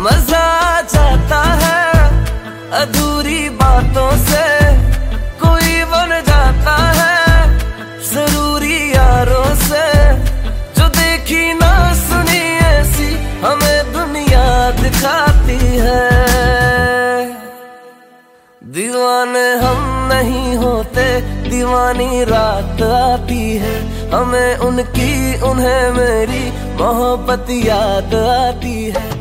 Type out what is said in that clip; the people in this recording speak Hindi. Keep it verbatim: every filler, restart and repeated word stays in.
मजा आ जाता है अधूरी बातों से, कोई बन जाता है जरूरी यारों से। जो देखी ना सुनी ऐसी हमें दुनिया दिखाती है। दीवाने हम नहीं होते, दीवानी रात आती है, हमें उनकी उन्हें मेरी मोहब्बत याद आती है।